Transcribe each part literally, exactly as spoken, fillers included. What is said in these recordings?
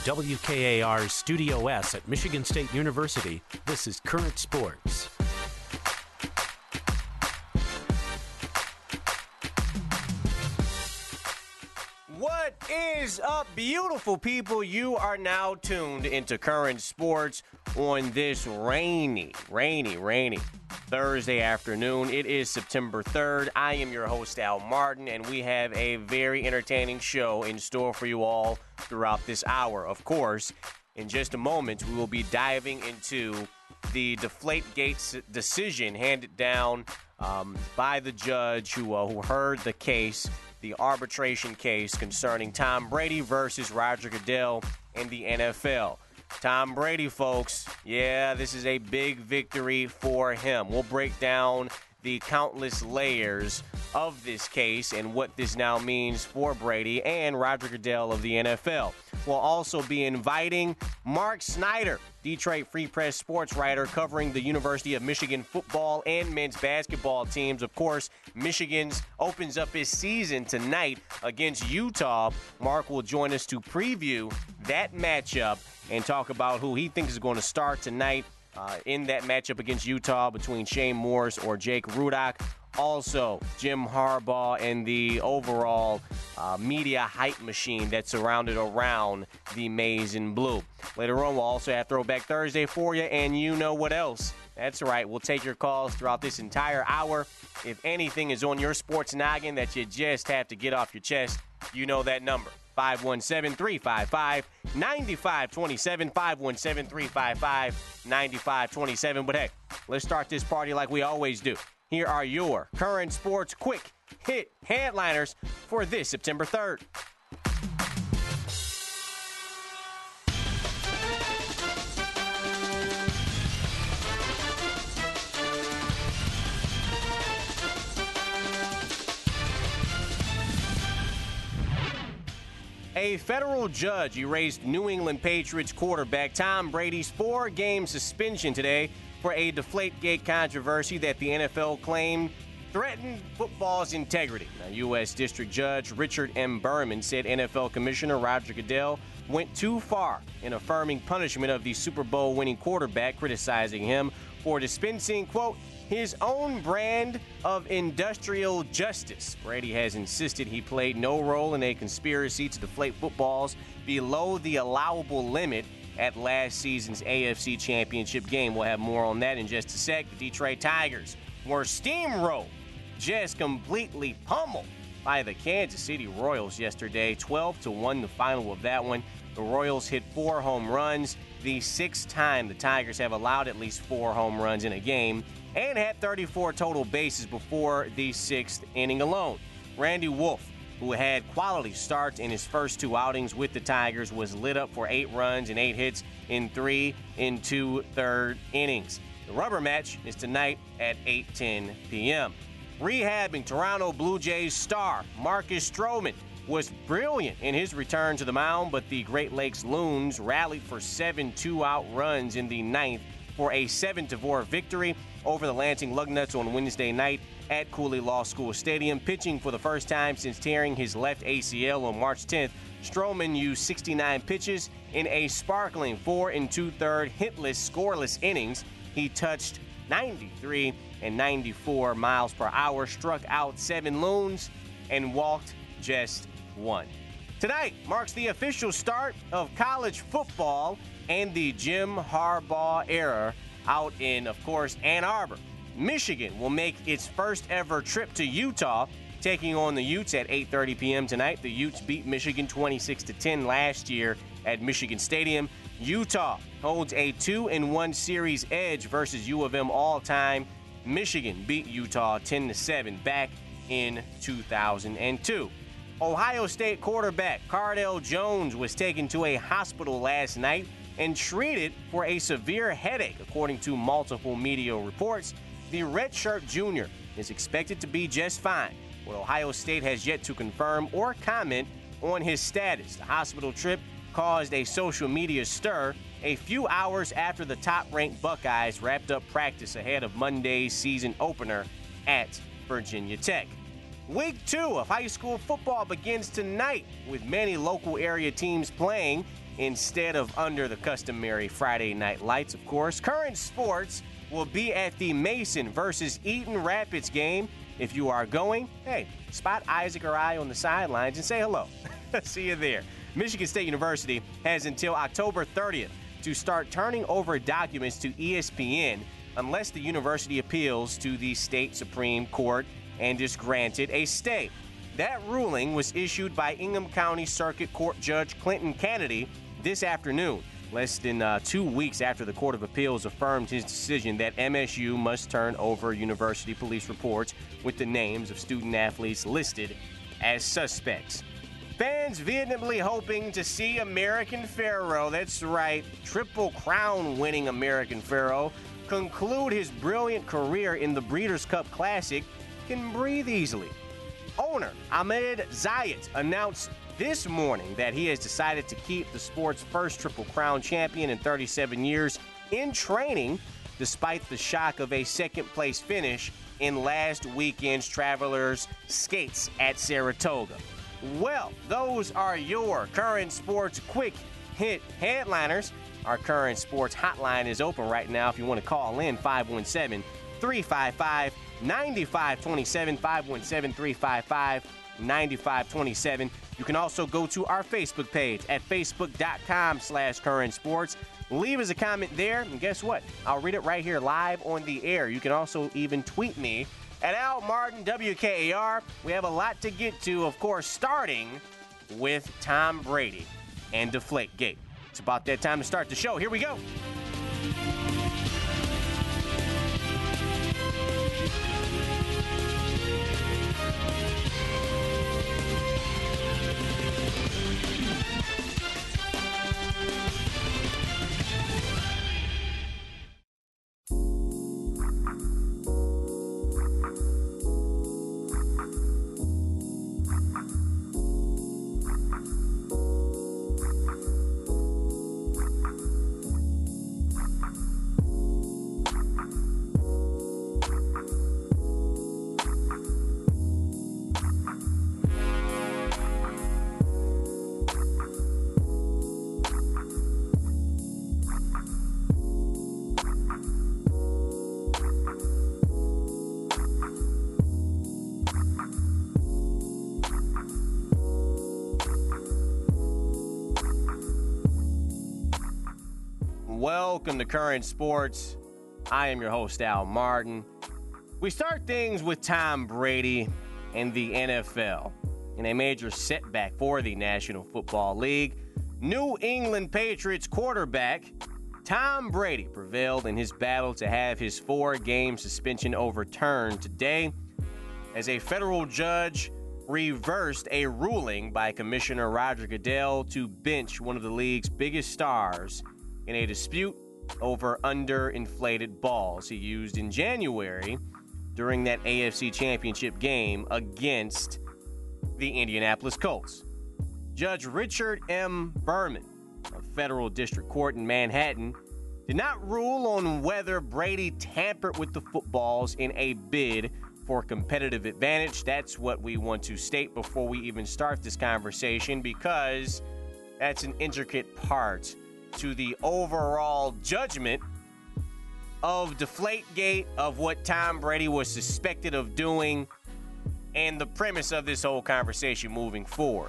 W K A R's Studio S at Michigan State University, this is Current Sports. What is up, beautiful people? You are now tuned into Current Sports on this rainy, rainy, rainy Thursday afternoon. It is September third. I am your host, Al Martin, and we have a very entertaining show in store for you all throughout this hour. Of course, in just a moment, we will be diving into the Deflategate decision handed down um, by the judge who, uh, who heard the case, the arbitration case concerning Tom Brady versus Roger Goodell in the N F L. Tom Brady, folks, yeah, this is a big victory for him. We'll break down the countless layers of this case and what this now means for Brady and Roger Goodell of the N F L. We'll also be inviting Mark Snyder, Detroit Free Press sports writer covering the University of Michigan football and men's basketball teams. Of course, Michigan's opens up his season tonight against Utah. Mark will join us to preview that matchup and talk about who he thinks is going to start tonight uh, in that matchup against Utah between Shane Morris or Jake Rudock. Also, Jim Harbaugh and the overall uh, media hype machine that's surrounded around the maize and blue. Later on, we'll also have Throwback Thursday for you, and you know what else. That's right. We'll take your calls throughout this entire hour. If anything is on your sports noggin that you just have to get off your chest, you know that number. five one seven, three five five, nine five two seven, five one seven, three five five, nine five two seven. But hey, let's start this party like we always do. Here are your Current Sports quick hit headliners for this September third. A federal judge erased New England Patriots quarterback Tom Brady's four-game suspension today for a Deflategate controversy that the N F L claimed threatened football's integrity. Now, U S District Judge Richard M. Berman said N F L Commissioner Roger Goodell went too far in affirming punishment of the Super Bowl winning quarterback, criticizing him for dispensing, quote, his own brand of industrial justice. Brady has insisted he played no role in a conspiracy to deflate footballs below the allowable limit at last season's A F C Championship game. We'll have more on that in just a sec. The Detroit Tigers were steamrolled, just completely pummeled by the Kansas City Royals yesterday. twelve to one the final of that one. The Royals hit four home runs, the sixth time the Tigers have allowed at least four home runs in a game, and had thirty-four total bases before the sixth inning alone. Randy Wolf, who had quality starts in his first two outings with the Tigers, was lit up for eight runs and eight hits in three and two-third innings. The rubber match is tonight at eight ten p.m. Rehabbing Toronto Blue Jays star Marcus Stroman was brilliant in his return to the mound, but the Great Lakes Loons rallied for seven two-out runs in the ninth for a seven to four victory over the Lansing Lugnuts on Wednesday night at Cooley Law School Stadium. Pitching for the first time since tearing his left A C L on March tenth, Stroman used sixty-nine pitches in a sparkling four and two-third hitless, scoreless innings. He touched ninety-three and ninety-four miles per hour, struck out seven Loons, and walked just one. Tonight marks the official start of college football and the Jim Harbaugh era out in, of course, Ann Arbor. Michigan will make its first ever trip to Utah, taking on the Utes at eight thirty p.m. tonight. The Utes beat Michigan twenty-six to ten last year at Michigan Stadium. Utah holds a two and one series edge versus U of M all time. Michigan beat Utah ten to seven back in two thousand two. Ohio State quarterback Cardale Jones was taken to a hospital last night and treated for a severe headache, according to multiple media reports. The redshirt junior is expected to be just fine, but Ohio State has yet to confirm or comment on his status. The hospital trip caused a social media stir a few hours after the top-ranked Buckeyes wrapped up practice ahead of Monday's season opener at Virginia Tech. Week two of high school football begins tonight with many local area teams playing, instead of under the customary Friday night lights, of course. Current Sports will be at the Mason versus Eaton Rapids game. If you are going, hey, spot Isaac or I on the sidelines and say hello. See you there. Michigan State University has until October thirtieth to start turning over documents to E S P N unless the university appeals to the state Supreme Court and is granted a stay. That ruling was issued by Ingham County Circuit Court Judge Clinton Kennedy this afternoon, less than uh, two weeks after the Court of Appeals affirmed his decision that M S U must turn over university police reports with the names of student-athletes listed as suspects. Fans vehemently hoping to see American Pharoah, that's right, Triple Crown winning American Pharoah, conclude his brilliant career in the Breeders' Cup Classic, can breathe easily. Owner Ahmed Zayat announced this morning that he has decided to keep the sport's first Triple Crown champion in thirty-seven years in training, despite the shock of a second-place finish in last weekend's Travelers Skates at Saratoga. Well, those are your Current Sports quick hit headliners. Our Current Sports hotline is open right now if you want to call in, five one seven, three five five, nine five two seven, five one seven, three five five, nine five two seven. You can also go to our Facebook page at facebook.com slash current sports. Leave us a comment there, and guess what? I'll read it right here live on the air. You can also even tweet me at Al Martin W K A R. We have a lot to get to, of course, starting with Tom Brady and Deflategate. It's about that time to start the show. Here we go. Welcome to Current Sports. I am your host, Al Martin. We start things with Tom Brady and the N F L in a major setback for the National Football League. New England Patriots quarterback Tom Brady prevailed in his battle to have his four-game suspension overturned today as a federal judge reversed a ruling by Commissioner Roger Goodell to bench one of the league's biggest stars in a dispute over underinflated balls he used in January during that A F C Championship game against the Indianapolis Colts. Judge Richard M. Berman of Federal District Court in Manhattan did not rule on whether Brady tampered with the footballs in a bid for competitive advantage. That's what we want to state before we even start this conversation, because that's an intricate part to the overall judgment of Deflategate, of what Tom Brady was suspected of doing, and the premise of this whole conversation moving forward.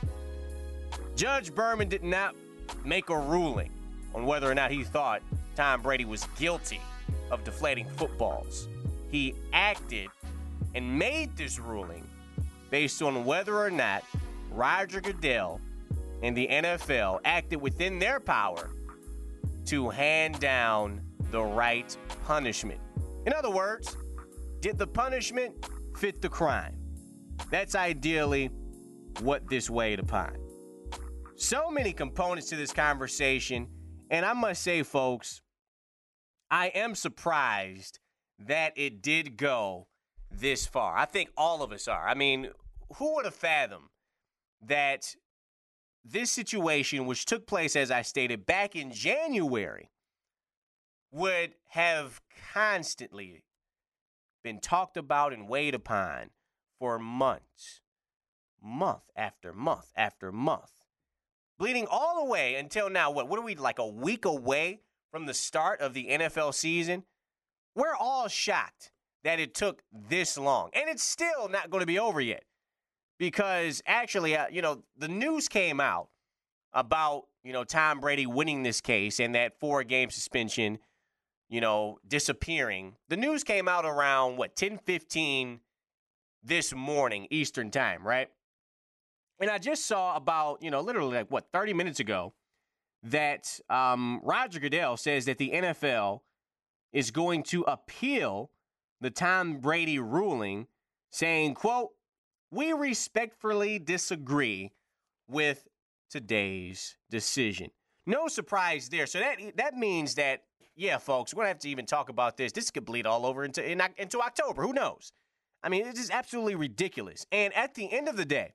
Judge Berman did not make a ruling on whether or not he thought Tom Brady was guilty of deflating footballs. He acted and made this ruling based on whether or not Roger Goodell and the N F L acted within their power to hand down the right punishment. In other words, did the punishment fit the crime? That's ideally what this weighed upon. So many components to this conversation, and I must say, folks, I am surprised that it did go this far. I think all of us are. I mean, who would have fathomed that this situation, which took place, as I stated, back in January, would have constantly been talked about and weighed upon for months, month after month after month. bleeding all the way until now. What, what are we, like a week away from the start of the N F L season? We're all shocked that it took this long. And it's still not going to be over yet. Because actually, uh, you know, the news came out about, you know, Tom Brady winning this case and that four-game suspension, you know, disappearing. The news came out around, what, ten fifteen this morning, Eastern time, right? And I just saw about, you know, literally like, what, thirty minutes ago, that um, Roger Goodell says that the N F L is going to appeal the Tom Brady ruling, saying, quote, "We respectfully disagree with today's decision." No surprise there. So that that means that, yeah, folks, we're going to have to even talk about this. This could bleed all over into, in, into October. Who knows? I mean, it's just absolutely ridiculous. And at the end of the day,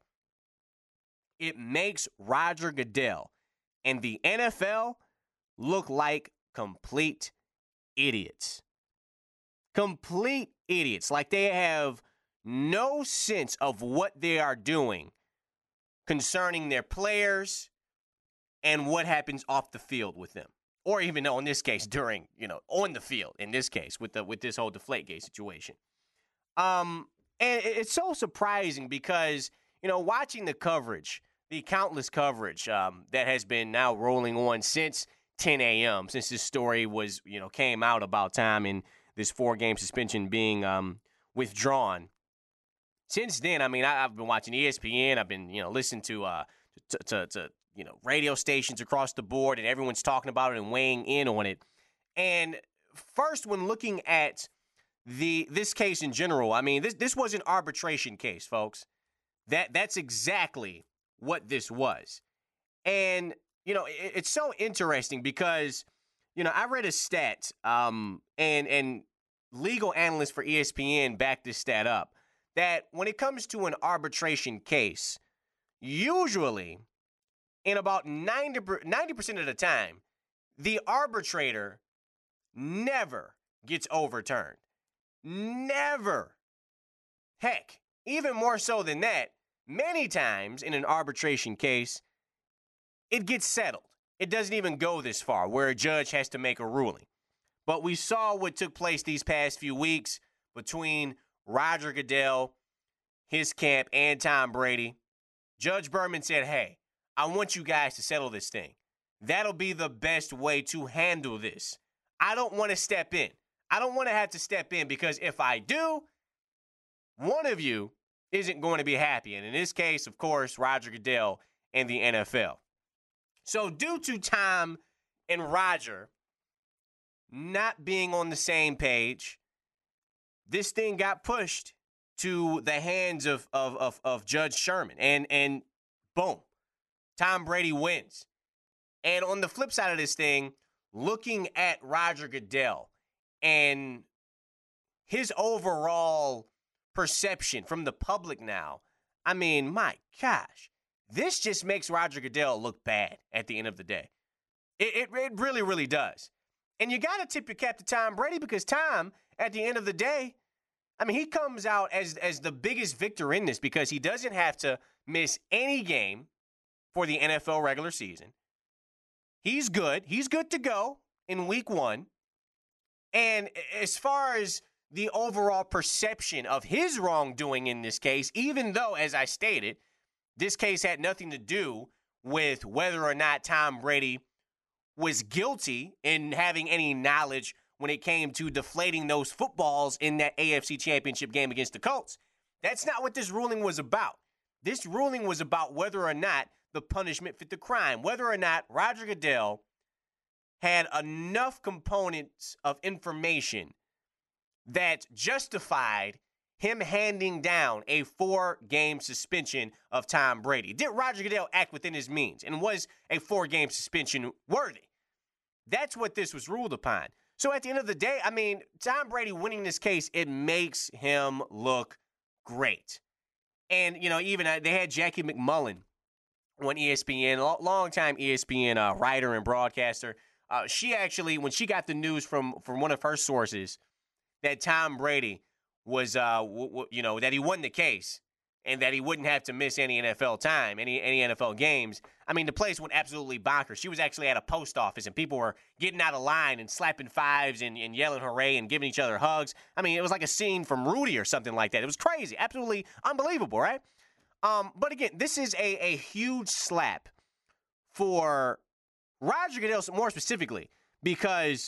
it makes Roger Goodell and the N F L look like complete idiots. Complete idiots. Like they have no sense of what they are doing concerning their players and what happens off the field with them. Or even, in this case, during, you know, on the field, in this case, with the with this whole Deflategate situation. Um, and it's so surprising because, you know, watching the coverage, the countless coverage um, that has been now rolling on since ten a.m., since this story was, you know, came out about time and this four-game suspension being um, withdrawn. Since then, I mean, I, I've been watching E S P N. I've been, you know, listening to, uh, to, to, to, you know, radio stations across the board, and everyone's talking about it and weighing in on it. And first, when looking at the this case in general, I mean, this this was an arbitration case, folks. That that's exactly what this was. And, you know, it, it's so interesting because, you know, I read a stat, um, and and legal analysts for E S P N backed this stat up, that when it comes to an arbitration case, usually in about ninety percent of the time, the arbitrator never gets overturned. Never. Heck, even more so than that, many times in an arbitration case, it gets settled. It doesn't even go this far where a judge has to make a ruling. But we saw what took place these past few weeks between Roger Goodell, his camp, and Tom Brady. Judge Berman said, hey, I want you guys to settle this thing. That'll be the best way to handle this. I don't want to step in. I don't want to have to step in because if I do, one of you isn't going to be happy. And in this case, of course, Roger Goodell and the N F L. So due to Tom and Roger not being on the same page, this thing got pushed to the hands of, of, of, of Judge Sherman. And, and boom, Tom Brady wins. And on the flip side of this thing, looking at Roger Goodell and his overall perception from the public now, I mean, my gosh, this just makes Roger Goodell look bad at the end of the day. It, it, it really, really does. And you got to tip your cap to Tom Brady because Tom, at the end of the day, I mean, he comes out as, as the biggest victor in this because he doesn't have to miss any game for the N F L regular season. He's good. He's good to go in week one. And as far as the overall perception of his wrongdoing in this case, even though, as I stated, this case had nothing to do with whether or not Tom Brady was guilty in having any knowledge when it came to deflating those footballs in that A F C Championship game against the Colts. That's not what this ruling was about. This ruling was about whether or not the punishment fit the crime, whether or not Roger Goodell had enough components of information that justified him handing down a four-game suspension of Tom Brady. Did Roger Goodell act within his means, and was a four-game suspension worthy? That's what this was ruled upon. So at the end of the day, I mean, Tom Brady winning this case, it makes him look great. And, you know, even uh, they had Jackie McMullen on E S P N, long-time E S P N uh, writer and broadcaster. Uh, she actually, when she got the news from, from one of her sources that Tom Brady was, uh, w- w- you know, that he won the case, and that he wouldn't have to miss any N F L time, any any N F L games. I mean, the place went absolutely bonkers. She was actually at a post office, and people were getting out of line and slapping fives and, and yelling hooray and giving each other hugs. I mean, it was like a scene from Rudy or something like that. It was crazy, absolutely unbelievable, right? Um, but again, this is a, a huge slap for Roger Goodell, more specifically, because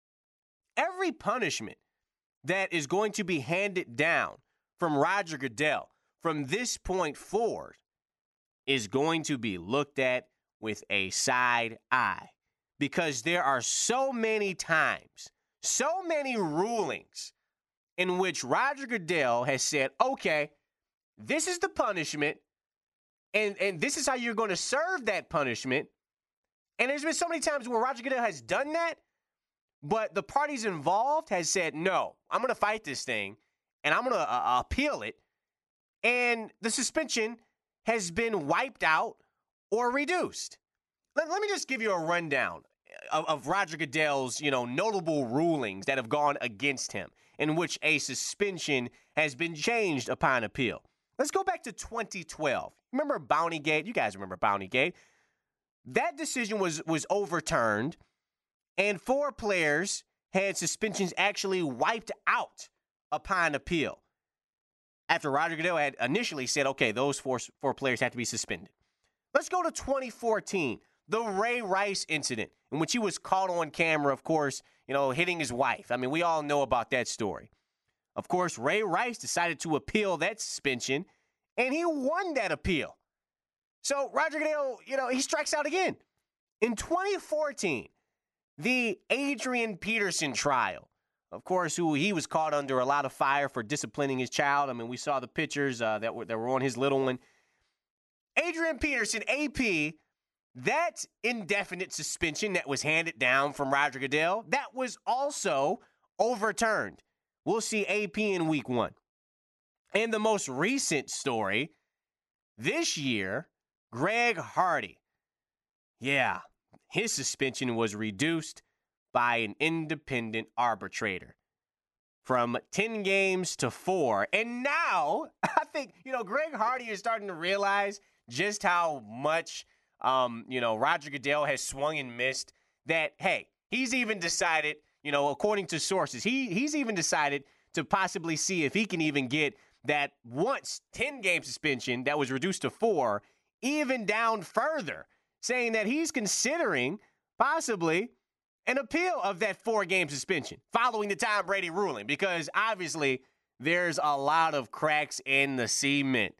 every punishment that is going to be handed down from Roger Goodell from this point forward is going to be looked at with a side eye, because there are so many times, so many rulings in which Roger Goodell has said, okay, this is the punishment, and, and this is how you're going to serve that punishment. And there's been so many times where Roger Goodell has done that, but the parties involved has said, no, I'm going to fight this thing, and I'm going to uh, appeal it. And the suspension has been wiped out or reduced. Let, let me just give you a rundown of, of Roger Goodell's, you know, notable rulings that have gone against him, in which a suspension has been changed upon appeal. Let's go back to twenty twelve. Remember Bountygate? You guys remember Bountygate. That decision was, was overturned, and four players had suspensions actually wiped out upon appeal, after Roger Goodell had initially said, okay, those four, four players have to be suspended. Let's go to twenty fourteen, the Ray Rice incident, in which he was caught on camera, of course, you know, hitting his wife. I mean, we all know about that story. Of course, Ray Rice decided to appeal that suspension, and he won that appeal. So Roger Goodell, you know, he strikes out again. In twenty fourteen, the Adrian Peterson trial, of course, who he was caught under a lot of fire for disciplining his child. I mean, we saw the pictures uh, that were that were on his little one. Adrian Peterson, A P, that indefinite suspension that was handed down from Roger Goodell, that was also overturned. We'll see A P in week one. And the most recent story this year, Greg Hardy. Yeah, his suspension was reduced by an independent arbitrator from ten games to four. And now, I think, you know, Greg Hardy is starting to realize just how much, um, you know, Roger Goodell has swung and missed, that, hey, he's even decided, you know, according to sources, he he's even decided to possibly see if he can even get that once ten-game suspension that was reduced to four even down further, saying that he's considering possibly an appeal of that four-game suspension following the Tom Brady ruling, because obviously there's a lot of cracks in the cement.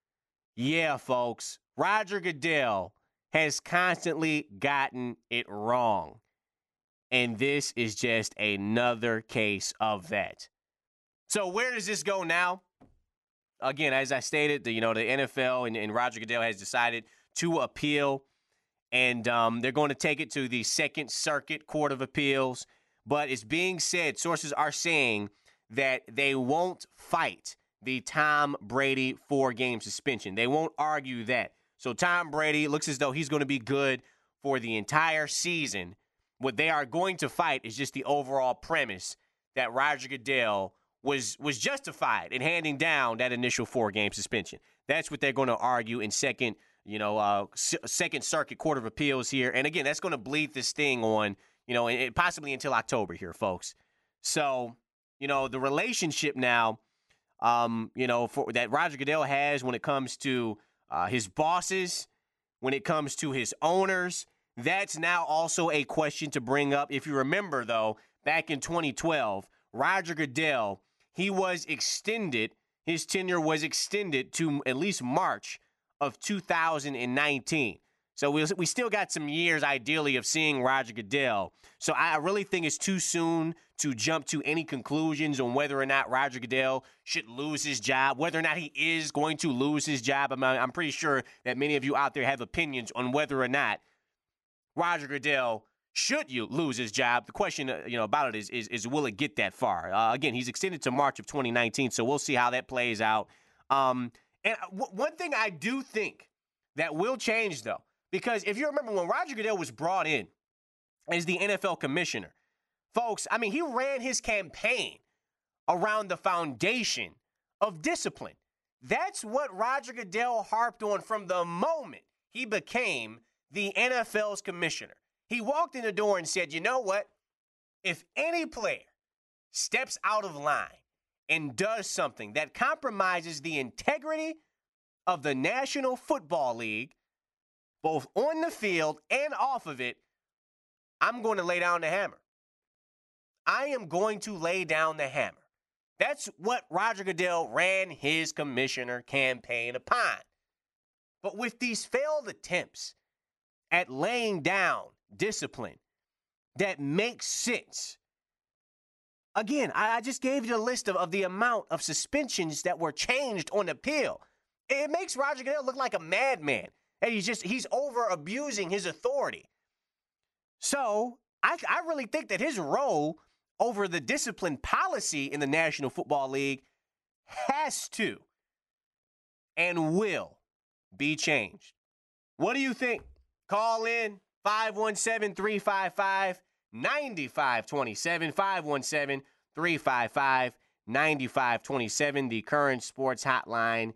Yeah, folks, Roger Goodell has constantly gotten it wrong, and this is just another case of that. So where does this go now? Again, as I stated, the, you know, the N F L and, and Roger Goodell has decided to appeal, and um, they're going to take it to the Second Circuit Court of Appeals. But it's being said, sources are saying that they won't fight the Tom Brady four-game suspension. They won't argue that. So Tom Brady looks as though he's going to be good for the entire season. What they are going to fight is just the overall premise that Roger Goodell was was justified in handing down that initial four-game suspension. That's what they're going to argue in second, you know, uh, S- Second Circuit Court of Appeals here. And again, that's going to bleed this thing on, you know, and possibly until October here, folks. So, you know, the relationship now, um, you know, for, that Roger Goodell has when it comes to uh, his bosses, when it comes to his owners, that's now also a question to bring up. If you remember, though, back in twenty twelve, Roger Goodell, he was extended, his tenure was extended to at least March of two thousand nineteen. So we, we still got some years, ideally, of seeing Roger Goodell. So I really think it's too soon to jump to any conclusions on whether or not Roger Goodell should lose his job, whether or not he is going to lose his job. I'm, I'm pretty sure that many of you out there have opinions on whether or not Roger Goodell should you lose his job. The question, uh, you know, about it is, is, is will it get that far? Uh, again, he's extended to March of twenty nineteen, so we'll see how that plays out. Um, and w- one thing I do think that will change, though, because if you remember when Roger Goodell was brought in as the N F L commissioner, folks, I mean, he ran his campaign around the foundation of discipline. That's what Roger Goodell harped on from the moment he became the N F L's commissioner. He walked in the door and said, you know what? If any player steps out of line and does something that compromises the integrity of the National Football League, both on the field and off of it, I'm going to lay down the hammer. I am going to lay down the hammer. That's what Roger Goodell ran his commissioner campaign upon. But with these failed attempts at laying down discipline that makes sense, again, I, I just gave you a list of, of the amount of suspensions that were changed on appeal. It makes Roger Goodell look like a madman. And he's just, he's over abusing his authority. So I, I really think that his role over the discipline policy in the National Football League has to and will be changed. What do you think? Call in five one seven, three five five, nine five two seven, five one seven, three five five, nine five two seven. The Current Sports Hotline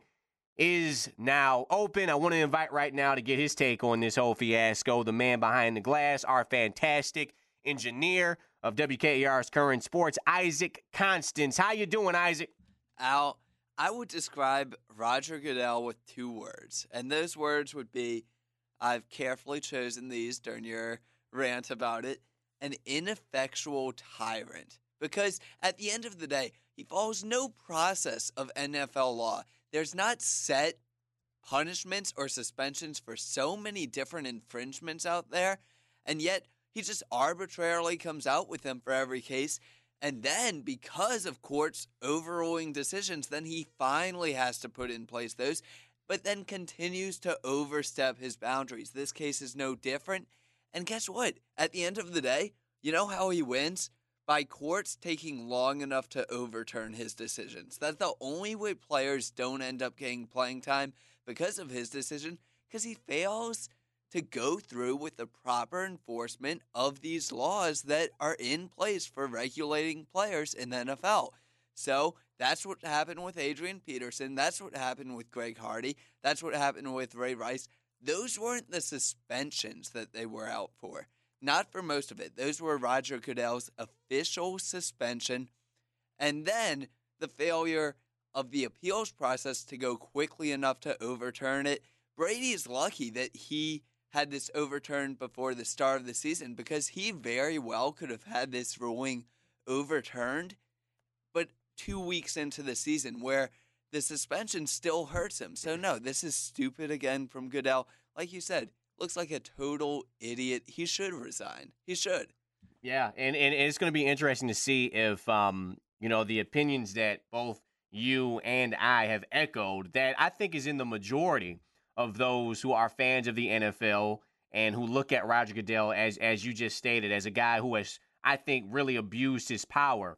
is now open. I want to invite right now to get his take on this whole fiasco, the man behind the glass, our fantastic engineer of W K E R's Current Sports, Isaac Constance. How you doing, Isaac? Al, I would describe Roger Goodell with two words, and those words would be, I've carefully chosen these during your rant about it, an ineffectual tyrant. Because at the end of the day, he follows no process of N F L law. There's not set punishments or suspensions for so many different infringements out there, and yet he just arbitrarily comes out with them for every case. And then, because of courts overruling decisions, then he finally has to put in place those, but then continues to overstep his boundaries. This case is no different. And guess what? At the end of the day, you know how he wins? By courts taking long enough to overturn his decisions. That's the only way players don't end up getting playing time because of his decision, because he fails to go through with the proper enforcement of these laws that are in place for regulating players in the N F L. So that's what happened with Adrian Peterson. That's what happened with Greg Hardy. That's what happened with Ray Rice. Those weren't the suspensions that they were out for. Not for most of it. Those were Roger Goodell's official suspension. And then the failure of the appeals process to go quickly enough to overturn it. Brady is lucky that he had this overturned before the start of the season, because he very well could have had this ruling overturned, but two weeks into the season where the suspension still hurts him. So no, this is stupid again from Goodell. Like you said, looks like a total idiot. He should resign. He should. Yeah, and, and it's going to be interesting to see if, um, you know, the opinions that both you and I have echoed, that I think is in the majority of those who are fans of the N F L and who look at Roger Goodell, as as you just stated, as a guy who has, I think, really abused his power.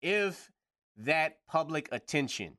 If that public attention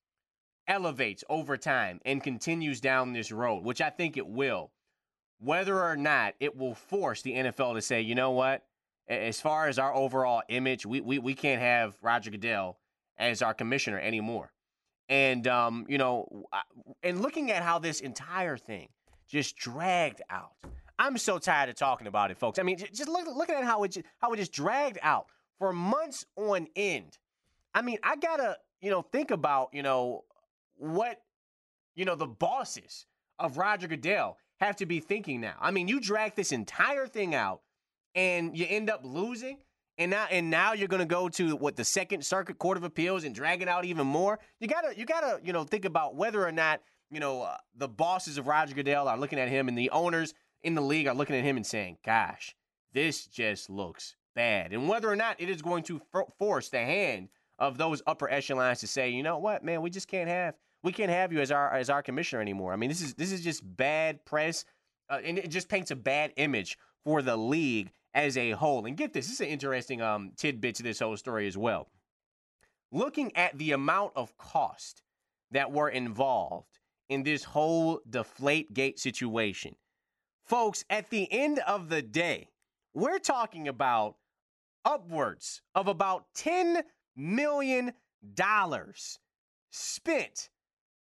elevates over time and continues down this road, which I think it will, whether or not it will force the N F L to say, you know what, as far as our overall image, we we, we can't have Roger Goodell as our commissioner anymore. And, um, you know, and looking at how this entire thing just dragged out, I'm so tired of talking about it, folks. I mean, just look, looking at how it, just, how it just dragged out for months on end. I mean, I got to, you know, think about, you know, what, you know, the bosses of Roger Goodell have to be thinking now. I mean, you drag this entire thing out and you end up losing. And now, and now you're going to go to what, the Second Circuit Court of Appeals and drag it out even more. You gotta, you gotta, you know, think about whether or not, you know, uh, the bosses of Roger Goodell are looking at him, and the owners in the league are looking at him and saying, "Gosh, this just looks bad," and whether or not it is going to for- force the hand of those upper echelons to say, "You know what, man, we just can't have, we can't have you as our as our commissioner anymore." I mean, this is this is just bad press, uh, and it just paints a bad image for the league as a whole. And get this, this is an interesting um, tidbit to this whole story as well. Looking at the amount of cost that were involved in this whole Deflategate situation, folks, at the end of the day, we're talking about upwards of about ten million dollars spent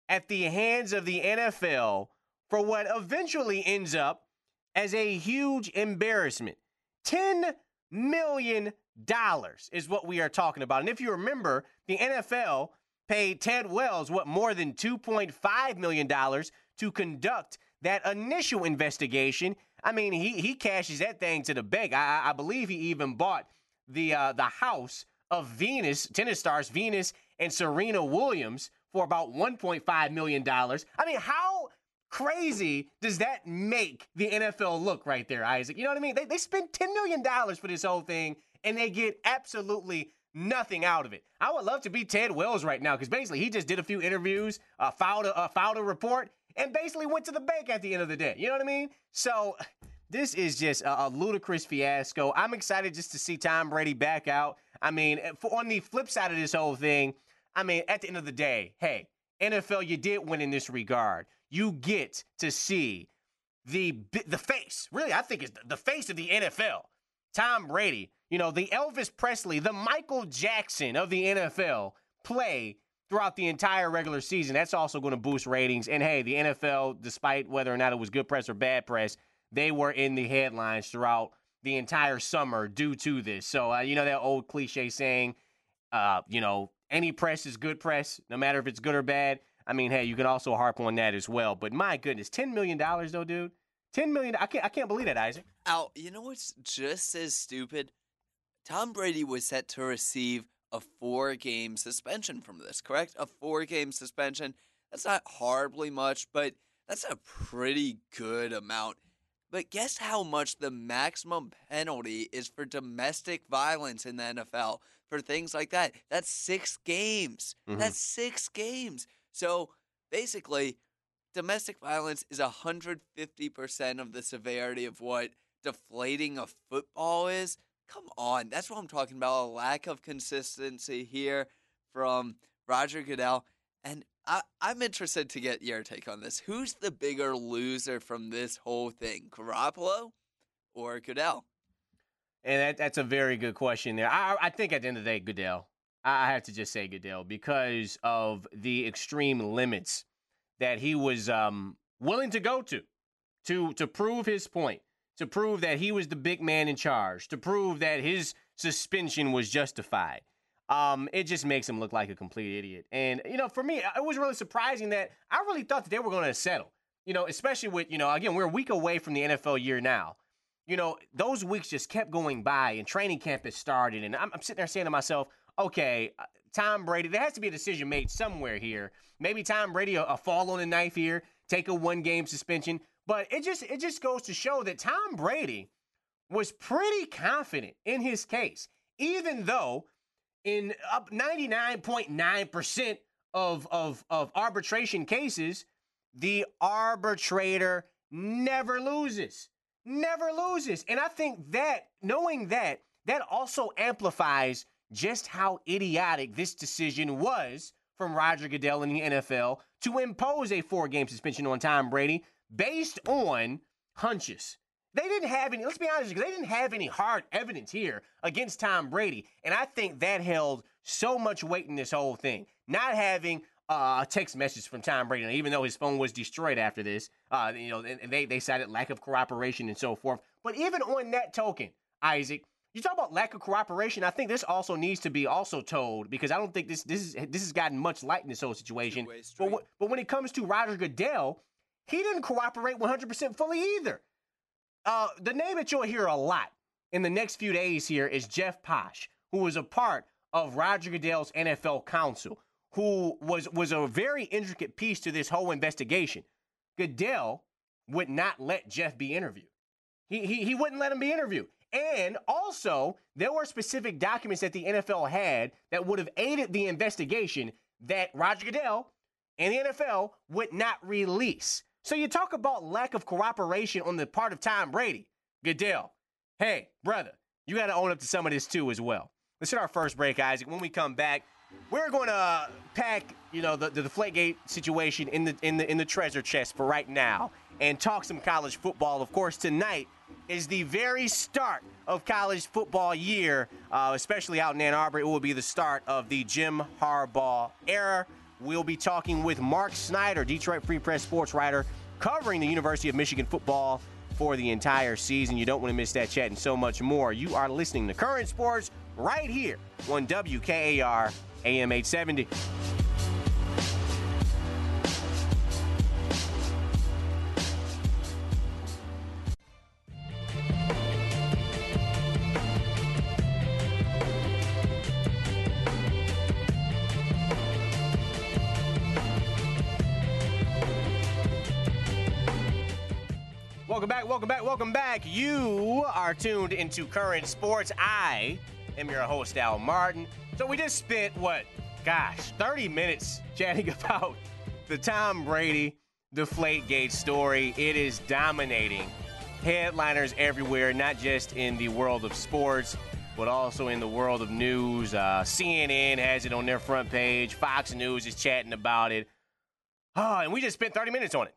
at the hands of the N F L for what eventually ends up as a huge embarrassment. ten million dollars is what we are talking about. And if you remember, the N F L paid Ted Wells, what, more than two point five million dollars to conduct that initial investigation. I mean, he he cashes that thing to the bank. I, I believe he even bought the uh, the house of Venus, tennis stars Venus and Serena Williams for about one point five million dollars. I mean, how crazy does that make the N F L look right there, Isaac? You know what I mean? They, they spend ten million dollars for this whole thing, and they get absolutely nothing out of it. I would love to be Ted Wells right now because basically he just did a few interviews, uh, filed, a, uh, filed a report, and basically went to the bank at the end of the day. You know what I mean? So this is just a, a ludicrous fiasco. I'm excited just to see Tom Brady back out. I mean, for, on the flip side of this whole thing, I mean, at the end of the day, hey, N F L, you did win in this regard. You get to see the the face, really, I think it's the face of the N F L, Tom Brady, you know, the Elvis Presley, the Michael Jackson of the N F L, play throughout the entire regular season. That's also going to boost ratings. And, hey, the N F L, despite whether or not it was good press or bad press, they were in the headlines throughout the entire summer due to this. So, uh, you know that old cliche saying, uh, you know, any press is good press, no matter if it's good or bad. I mean, hey, you can also harp on that as well. But my goodness, ten million dollars though, dude. ten million dollars. I can't, I can't believe that, Isaac. Al, you know what's just as stupid? Tom Brady was set to receive a four-game suspension from this, correct? A four-game suspension. That's not horribly much, but that's a pretty good amount. But guess how much the maximum penalty is for domestic violence in the N F L? For things like that. That's six games. Mm-hmm. That's six games. So basically, domestic violence is one hundred fifty percent of the severity of what deflating a football is. Come on. That's what I'm talking about. A lack of consistency here from Roger Goodell. And I, I'm interested to get your take on this. Who's the bigger loser from this whole thing? Garoppolo or Goodell? And that, that's a very good question there. I, I think at the end of the day, Goodell. I have to just say Goodell because of the extreme limits that he was um, willing to go to, to to prove his point, to prove that he was the big man in charge, to prove that his suspension was justified. Um, it just makes him look like a complete idiot. And, you know, for me, it was really surprising that I really thought that they were going to settle, you know, especially with, you know, again, we're a week away from the N F L year now. You know, those weeks just kept going by and training camp has started. And I'm, I'm sitting there saying to myself, okay, uh, Tom Brady, there has to be a decision made somewhere here. Maybe Tom Brady, a, a fall on the knife here, take a one-game suspension. But it just it just goes to show that Tom Brady was pretty confident in his case, even though in up ninety-nine point nine percent of, of, of arbitration cases, the arbitrator never loses. Never loses. And I think that, knowing that, that also amplifies just how idiotic this decision was from Roger Goodell in the N F L to impose a four-game suspension on Tom Brady based on hunches. They didn't have any, let's be honest, they didn't have any hard evidence here against Tom Brady. And I think that held so much weight in this whole thing. Not having Uh, a text message from Tom Brady, even though his phone was destroyed after this, uh, you know, and they, they cited lack of cooperation and so forth. But even on that token, Isaac, you talk about lack of cooperation. I think this also needs to be also told because I don't think this this is this has gotten much light in this whole situation. But w- but when it comes to Roger Goodell, he didn't cooperate one hundred percent fully either. Uh, the name that you'll hear a lot in the next few days here is Jeff Posh, who was a part of Roger Goodell's N F L Council, who was, was a very intricate piece to this whole investigation. Goodell would not let Jeff be interviewed. He, he, he wouldn't let him be interviewed. And also, there were specific documents that the N F L had that would have aided the investigation that Roger Goodell and the N F L would not release. So you talk about lack of cooperation on the part of Tom Brady. Goodell, hey, brother, you got to own up to some of this too as well. Let's hit our first break, Isaac. When we come back, we're going to pack, you know, the, the Deflategate situation in the in the in the treasure chest for right now and talk some college football. Of course, tonight is the very start of college football year, uh, especially out in Ann Arbor. It will be the start of the Jim Harbaugh era. we'll be talking with Mark Snyder, Detroit Free Press sports writer, covering the University of Michigan football for the entire season. You don't want to miss that chat and so much more. You are listening to Current Sports right here on W K A R A M eight seventy. Welcome back, welcome back, welcome back. You are tuned into Current Sports. I am your host, Al Martin. So we just spent, what, gosh, thirty minutes chatting about the Tom Brady Deflategate story. It is dominating headliners everywhere, not just in the world of sports, but also in the world of news. Uh, C N N has it on their front page. Fox News is chatting about it. Oh, and we just spent thirty minutes on it.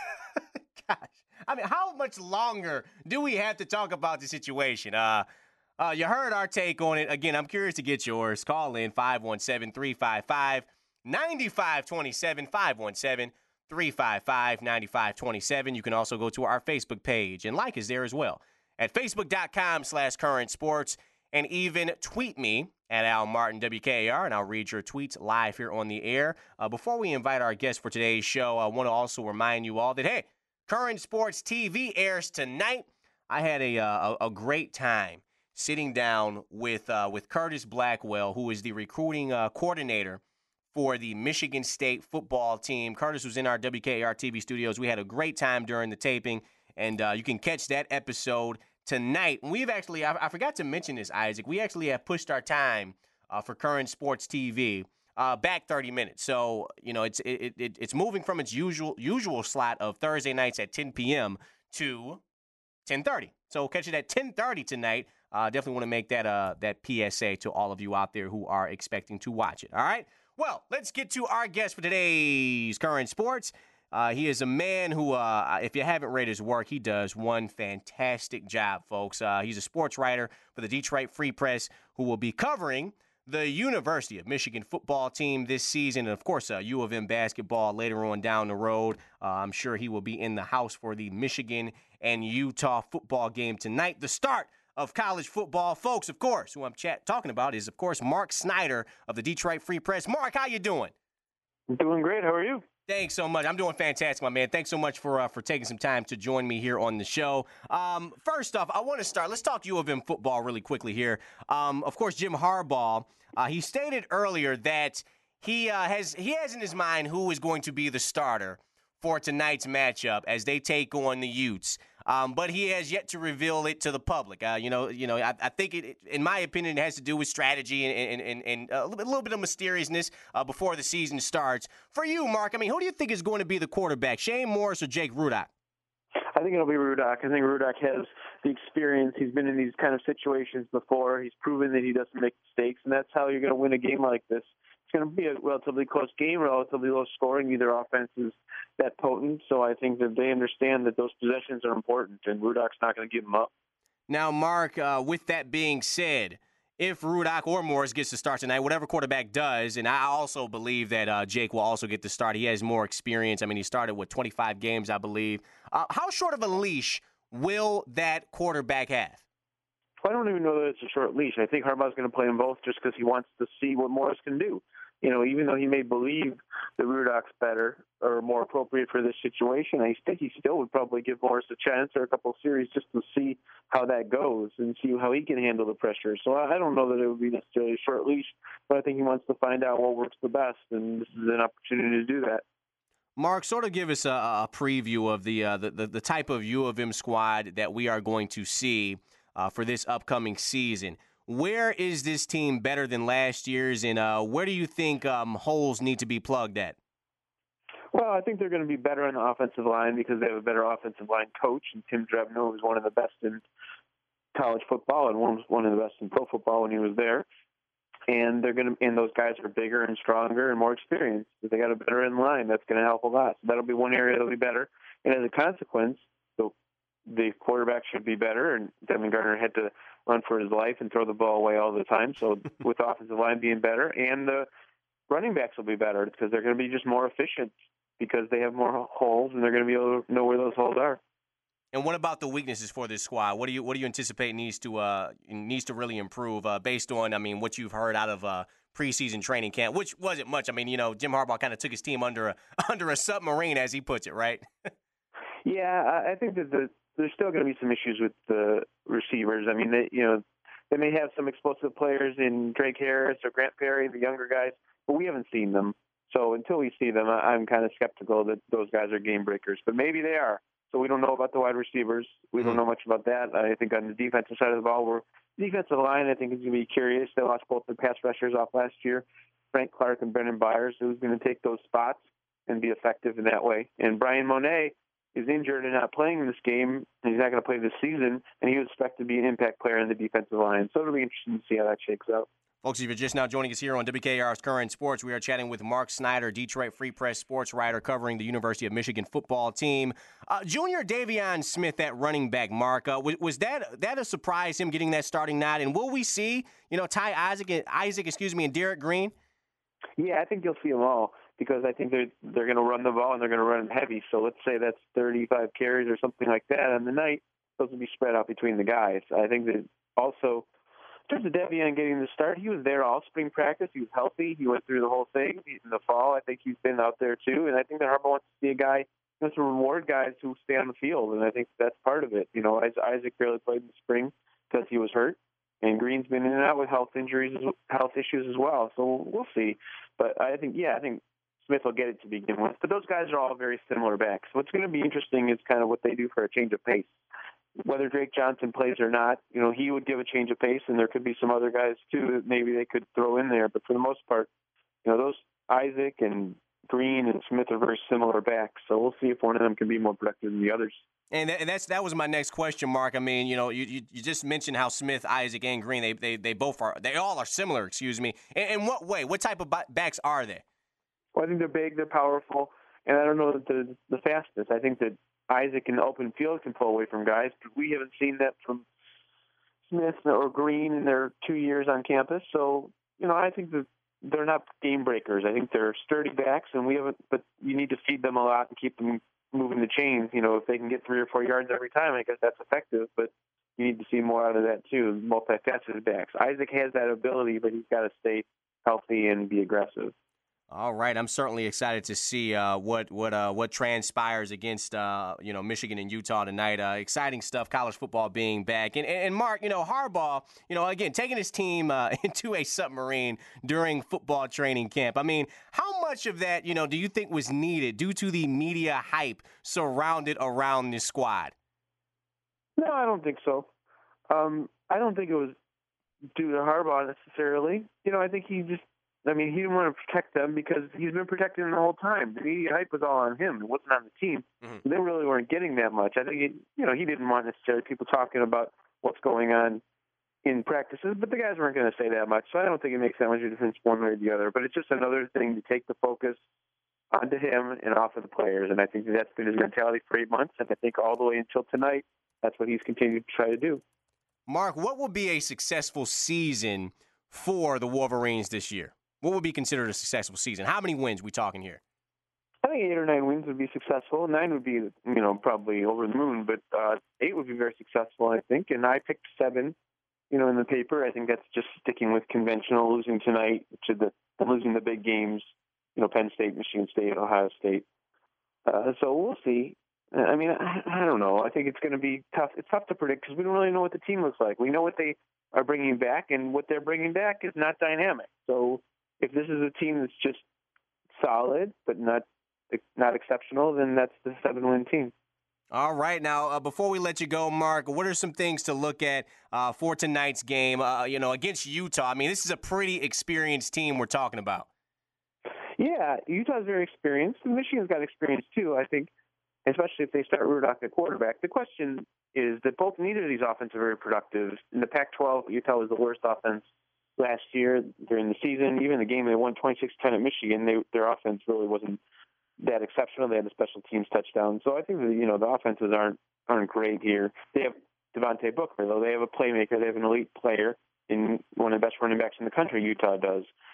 Gosh. I mean, how much longer do we have to talk about the situation? Uh, uh, you heard our take on it. Again, I'm curious to get yours. Call in five one seven, three five five, nine five two seven, five one seven, three five five, nine five two seven. You can also go to our Facebook page and like us there as well at facebook.com slash current sports, and even tweet me at Al Martin W K A R, and I'll read your tweets live here on the air. Uh, before we invite our guest for today's show, I want to also remind you all that, hey, Current Sports T V airs tonight. I had a uh, a, a great time sitting down with uh, with Curtis Blackwell, who is the recruiting uh, coordinator for the Michigan State football team. Curtis was in our W K A R T V studios. We had a great time during the taping, and uh, you can catch that episode tonight. And we've actually, I, I forgot to mention this, Isaac, we actually have pushed our time uh, for Current Sports T V Uh, back thirty minutes. So, you know, it's it, it it's moving from its usual usual slot of Thursday nights at ten p.m. to ten thirty. So catch it at ten thirty tonight. Uh, definitely want to make that uh that P S A to all of you out there who are expecting to watch it. All right? Well, let's get to our guest for today's Current Sports. Uh, he is a man who, uh, if you haven't read his work, he does one fantastic job, folks. Uh, he's a sports writer for the Detroit Free Press who will be covering the University of Michigan football team this season, and of course, uh, U of M basketball later on down the road. Uh, I'm sure he will be in the house for the Michigan and Utah football game tonight, the start of college football. Folks, of course, who I'm chat- talking about is, of course, Mark Snyder of the Detroit Free Press. Mark, how you doing? I'm doing great. How are you? Thanks so much. I'm doing fantastic, my man. Thanks so much for uh, for taking some time to join me here on the show. Um, first off, I want to start. Let's talk U of M football really quickly here. Um, of course, Jim Harbaugh, uh, he stated earlier that he uh, has he has in his mind who is going to be the starter for tonight's matchup as they take on the Utes. Um, but he has yet to reveal it to the public. Uh, you know, you know. I, I think, it, in my opinion, it has to do with strategy and, and, and, and a, little bit, a little bit of mysteriousness uh, before the season starts. For you, Mark, I mean, who do you think is going to be the quarterback, Shane Morris or Jake Rudock? I think it'll be Rudock. I think Rudock has the experience. He's been in these kind of situations before. He's proven that he doesn't make mistakes, and that's how you're going to win a game like this. It's going to be a relatively close game, relatively low scoring. Neither offense is that potent, so I think that they understand that those possessions are important, and Rudock's not going to give them up. Now, Mark, uh, with that being said, if Rudock or Morris gets to start tonight, whatever quarterback does, and I also believe that uh, Jake will also get to start. He has more experience. I mean, he started with twenty-five games, I believe. Uh, how short of a leash will that quarterback have? I don't even know that it's a short leash. I think Harbaugh's going to play them both just because he wants to see what Morris can do. You know, even though he may believe that Rudock's better or more appropriate for this situation, I think he still would probably give Morris a chance or a couple of series just to see how that goes and see how he can handle the pressure. So I don't know that it would be necessarily a short leash, but I think he wants to find out what works the best, and this is an opportunity to do that. Mark, sort of give us a, a preview of the, uh, the, the the type of U of M squad that we are going to see uh, for this upcoming season. Where is this team better than last year's, and uh, where do you think um, holes need to be plugged at? Well, I think they're going to be better on the offensive line because they have a better offensive line coach, and Tim Drevno was one of the best in college football and one was one of the best in pro football when he was there. And they're going to, and those guys are bigger and stronger and more experienced. If they got a better in line, that's going to help a lot. So that'll be one area that'll be better. And as a consequence, the the quarterback should be better. And Devin Gardner had to run for his life and throw the ball away all the time. So with the offensive line being better and the running backs will be better because they're going to be just more efficient because they have more holes and they're going to be able to know where those holes are. And what about the weaknesses for this squad? What do you what do you anticipate needs to uh, needs to really improve uh, based on I mean what you've heard out of uh, preseason training camp, which wasn't much. I mean, you know, Jim Harbaugh kind of took his team under a under a submarine, as he puts it, right? Yeah, I think that the, there's still going to be some issues with the receivers. I mean, they, you know, they may have some explosive players in Drake Harris or Grant Perry, the younger guys, but we haven't seen them. So until we see them, I'm kind of skeptical that those guys are game breakers. But maybe they are. So we don't know about the wide receivers. We don't know much about that. I think on the defensive side of the ball, we're defensive line, I think, is going to be curious. They lost both their pass rushers off last year, Frank Clark and Brendan Byers, who's going to take those spots and be effective in that way. And Brian Monet is injured and not playing in this game, and he's not going to play this season, and he was expected to be an impact player in the defensive line. So it'll be interesting to see how that shakes out. Folks, if you're just now joining us here on W K R's Current Sports, we are chatting with Mark Snyder, Detroit Free Press sports writer covering the University of Michigan football team. Uh, Junior Davion Smith, that running back, Mark, uh, was, was that that a surprise, him getting that starting nod? And will we see, you know, Ty Isaac, Isaac, excuse me, and Derek Green? Yeah, I think you'll see them all because I think they're they're going to run the ball and they're going to run it heavy. So let's say that's thirty-five carries or something like that on the night. Those will be spread out between the guys. I think that also. In terms of Devion getting the start, he was there all spring practice. He was healthy. He went through the whole thing in the fall. I think he's been out there too, and I think that Harbaugh wants to see a guy who wants to reward guys who stay on the field, and I think that's part of it. You know, Isaac barely played in the spring because he was hurt, and Green's been in and out with health injuries, health issues as well. So we'll see. But I think, yeah, I think Smith will get it to begin with. But those guys are all very similar backs. What's going to be interesting is kind of what they do for a change of pace. Whether Drake Johnson plays or not, you know, he would give a change of pace, and there could be some other guys, too, that maybe they could throw in there. But for the most part, you know, those Isaac and Green and Smith are very similar backs. So we'll see if one of them can be more productive than the others. And, that, and that's that was my next question, Mark. I mean, you know, you, you, you just mentioned how Smith, Isaac, and Green, they they, they both are, they all are similar, excuse me. In, in what way? What type of backs are they? Well, I think they're big, they're powerful, and I don't know that the, the fastest. I think that Isaac in the open field can pull away from guys, but we haven't seen that from Smith or Green in their two years on campus. So, you know, I think that they're not game breakers. I think they're sturdy backs, and we haven't. But you need to feed them a lot and keep them moving the chains. You know, if they can get three or four yards every time, I guess that's effective. But you need to see more out of that too. Multifaceted backs. Isaac has that ability, but he's got to stay healthy and be aggressive. All right, I'm certainly excited to see uh, what what uh, what transpires against uh, you know Michigan and Utah tonight. Uh, exciting stuff, college football being back. And, and, and Mark, you know Harbaugh, you know again taking his team uh, into a submarine during football training camp. I mean, how much of that you know do you think was needed due to the media hype surrounded around this squad? No, I don't think so. Um, I don't think it was due to Harbaugh necessarily. You know, I think he just. I mean, he didn't want to protect them because he's been protecting them the whole time. The media hype was all on him. It wasn't on the team. Mm-hmm. They really weren't getting that much. I think, he, you know, he didn't want necessarily people talking about what's going on in practices, but the guys weren't going to say that much. So I don't think it makes that much of a difference one way or the other. But it's just another thing to take the focus onto him and off of the players. And I think that's been his mentality for eight months. And I think all the way until tonight, that's what he's continued to try to do. Mark, what would be a successful season for the Wolverines this year? What would be considered a successful season? How many wins are we talking here? I think eight or nine wins would be successful. Nine would be, you know, probably over the moon, but uh, eight would be very successful, I think. And I picked seven, you know, in the paper. I think that's just sticking with conventional, losing tonight to the losing the big games, you know, Penn State, Michigan State, Ohio State. Uh, so we'll see. I mean, I, I don't know. I think it's going to be tough. It's tough to predict because we don't really know what the team looks like. We know what they are bringing back, and what they're bringing back is not dynamic. So if this is a team that's just solid but not not exceptional, then that's the seven-win team. All right. Now, uh, before we let you go, Mark, what are some things to look at uh, for tonight's game, uh, you know, against Utah? I mean, this is a pretty experienced team we're talking about. Yeah, Utah's very experienced, and Michigan's got experience too, I think, especially if they start Rudock at quarterback. The question is that both neither of these offenses are very productive. In the Pac twelve, Utah was the worst offense last year during the season. Even the game they won twenty-six ten at Michigan, they, their offense really wasn't that exceptional. They had a special teams touchdown. So I think that, you know, the offenses aren't aren't great here. They have Devontae Booker, though. They have a playmaker. They have an elite player in one of the best running backs in the country, Utah does.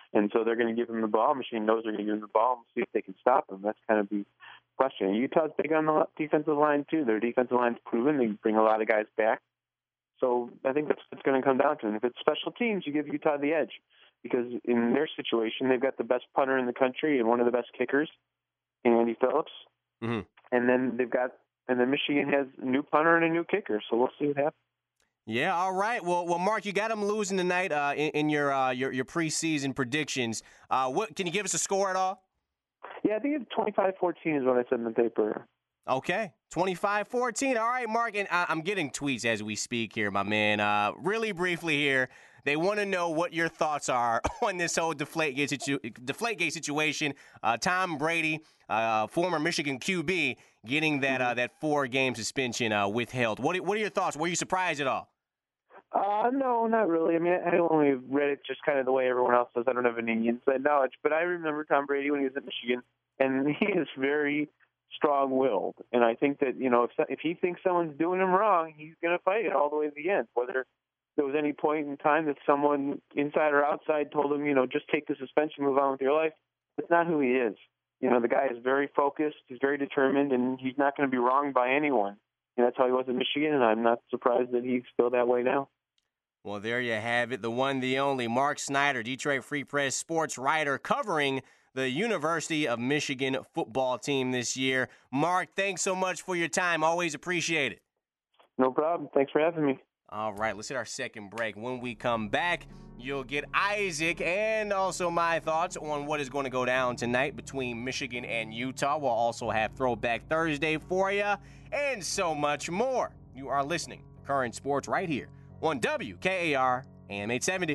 And so they're going to give him the ball. Michigan knows they're going to give him the ball and see if they can stop him. That's kind of the question. Utah's big on the defensive line, too. Their defensive line's proven. They bring a lot of guys back. So I think that's what it's going to come down to. And if it's special teams, you give Utah the edge. Because in their situation, they've got the best punter in the country and one of the best kickers, Andy Phillips. Mm-hmm. And then they've got, and then Michigan has a new punter and a new kicker. So we'll see what happens. Yeah, all right. Well, well, Mark, you got them losing tonight uh, in, in your, uh, your your preseason predictions. Uh, what can you give us a score at all? Yeah, I think it's twenty-five fourteen is what I said in the paper. Okay, twenty-five fourteen. All right, Mark, and I, I'm getting tweets as we speak here, my man. Uh, really briefly here, they want to know what your thoughts are on this whole Deflategate, situ- Deflategate situation. Uh, Tom Brady, uh, former Michigan Q B, getting that uh, that four-game suspension uh, withheld. What are, what are your thoughts? Were you surprised at all? Uh, no, not really. I mean, I only read it just kind of the way everyone else does. I don't have any inside knowledge. But I remember Tom Brady when he was at Michigan, and he is very strong-willed. And I think that, you know, if if he thinks someone's doing him wrong, he's going to fight it all the way to the end. Whether there was any point in time that someone inside or outside told him, you know, just take the suspension, move on with your life, that's not who he is. You know, the guy is very focused, he's very determined, and he's not going to be wronged by anyone. And that's how he was at Michigan, and I'm not surprised that he's still that way now. Well, there you have it. The one, the only, Mark Snyder, Detroit Free Press sports writer covering the University of Michigan football team this year. Mark, thanks so much for your time. Always appreciate it. No problem. Thanks for having me. All right, let's hit our second break. When we come back, you'll get Isaac and also my thoughts on what is going to go down tonight between Michigan and Utah. We'll also have Throwback Thursday for you and so much more. You are listening to Current Sports right here on W K A R A M eight seventy.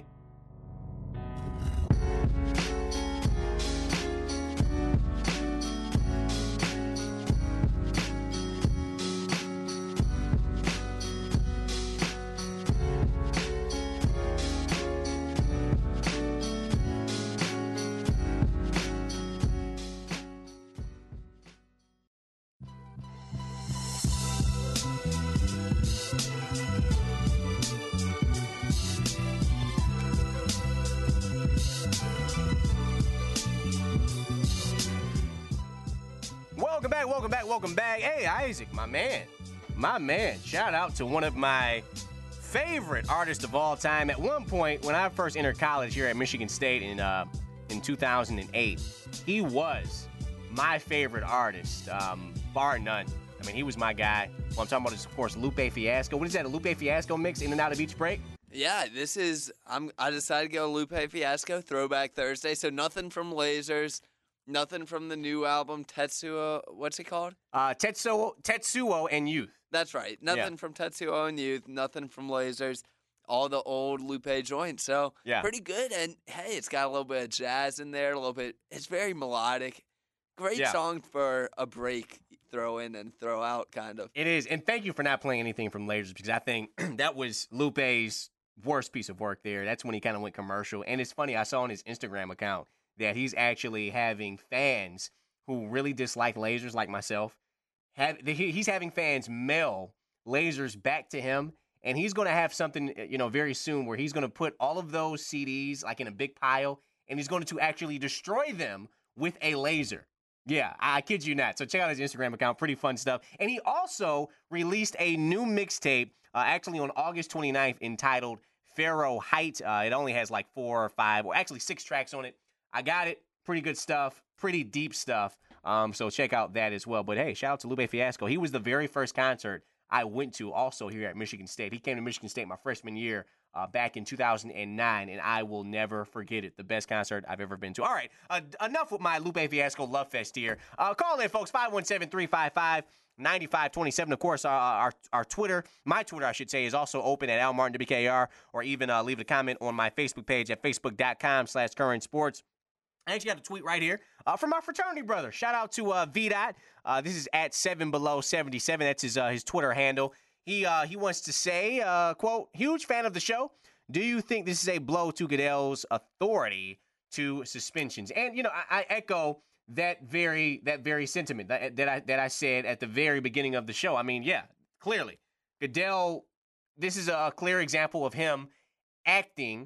Welcome back, welcome back, welcome back. Hey, Isaac, my man, my man. Shout out to one of my favorite artists of all time. At one point, when I first entered college here at Michigan State in uh, in two thousand eight, he was my favorite artist, um, bar none. I mean, he was my guy. What I'm talking about is, of course, Lupe Fiasco. What is that, a Lupe Fiasco mix, In and Out of Each Break? Yeah, this is, I'm, I decided to go Lupe Fiasco, Throwback Thursday, so nothing from Lasers. Nothing from the new album, Tetsuo, what's it called? Uh, Tetsuo, Tetsuo and Youth. That's right. Nothing yeah. from Tetsuo and Youth, nothing from Lasers, all the old Lupe joints. So, yeah. pretty good. And, hey, it's got a little bit of jazz in there, a little bit. It's very melodic. Great yeah. song for a break, throw in and throw out, kind of. It is. And thank you for not playing anything from Lasers, because I think that was Lupe's worst piece of work there. That's when he kind of went commercial. And it's funny, I saw on his Instagram account that he's actually having fans who really dislike Lasers, like myself. Have he's having fans mail Lasers back to him, and he's going to have something, you know, very soon where he's going to put all of those C Ds like in a big pile, and he's going to actually destroy them with a laser. Yeah, I kid you not. So check out his Instagram account. Pretty fun stuff. And he also released a new mixtape, uh, actually on August twenty-ninth, entitled Pharaoh Height. Uh, it only has like four or five, or actually six tracks on it. I got it. Pretty good stuff. Pretty deep stuff. Um, so check out that as well. But, hey, shout out to Lupe Fiasco. He was the very first concert I went to also here at Michigan State. He came to Michigan State my freshman year uh, back in two thousand nine, and I will never forget it. The best concert I've ever been to. All right, uh, enough with my Lupe Fiasco love fest here. Uh, call in, folks, five one seven, three five five, nine five two seven. Of course, uh, our our Twitter, my Twitter, I should say, is also open at Al Martin W K R, or even uh, leave a comment on my Facebook page at facebook.com slash current sports. I actually got a tweet right here uh, from our fraternity brother. Shout out to uh, V Dot. Uh, this is at seven below seventy-seven. That's his uh, his Twitter handle. He uh, he wants to say, uh, quote, huge fan of the show. Do you think this is a blow to Goodell's authority to suspensions? And you know, I, I echo that very that very sentiment that, that I that I said at the very beginning of the show. I mean, yeah, clearly Goodell. This is a clear example of him acting